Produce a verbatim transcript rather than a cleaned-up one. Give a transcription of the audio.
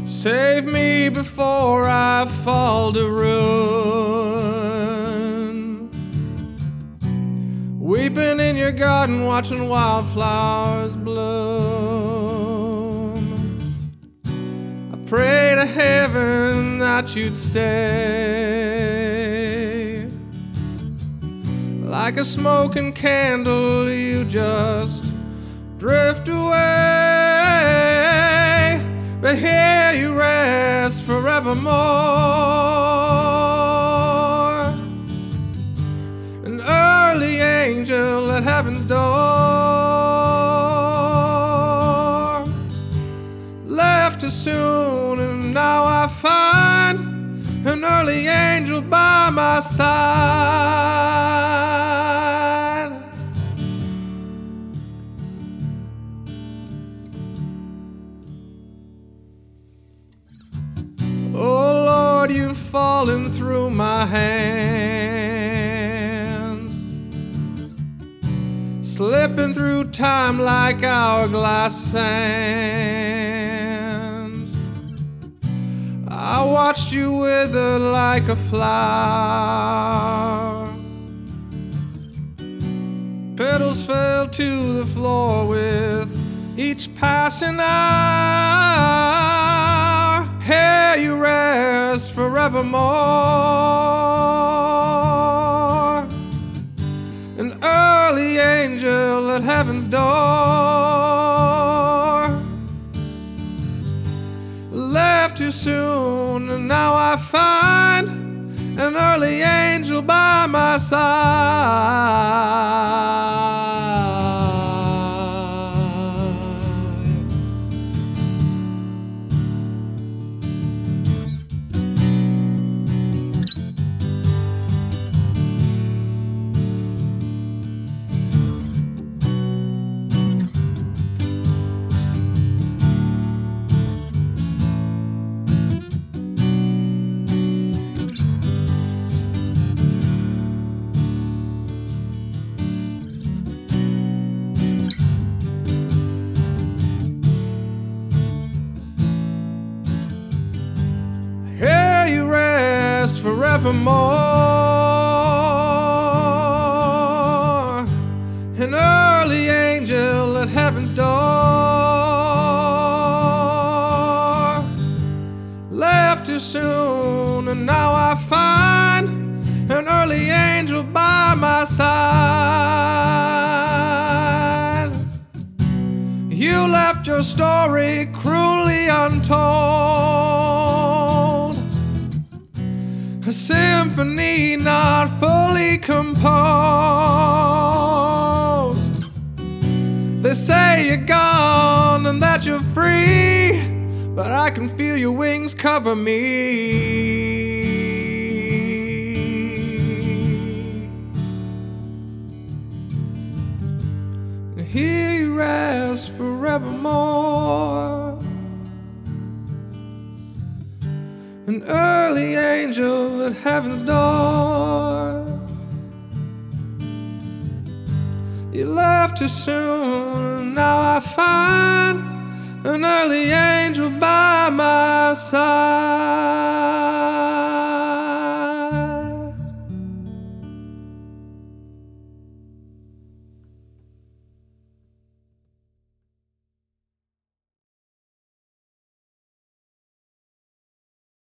Save me before I fall to ruin. Weeping in your garden, watching wildflowers bloom. I pray to heaven that you'd stay. Like a smoking candle, you just drift away. But here you rest forevermore. An early angel at heaven's door. Left too soon, and now I find an early angel by my side. Oh Lord, you've fallen through my hands, slipping through time like hourglass sand. I watched you wither like a flower. Petals fell to the floor with each passing hour. Here you rest forevermore. An early angel at heaven's door. Left too soon, and now I find an early angel by my side. Forevermore, an early angel at heaven's door. Left too soon, and now I find an early angel by my side. You left your story cruelly untold, a symphony not fully composed. They say you're gone and that you're free, but I can feel your wings cover me. And here you rest forevermore, an early angel at heaven's door. You left too soon, now I find an early angel by my side.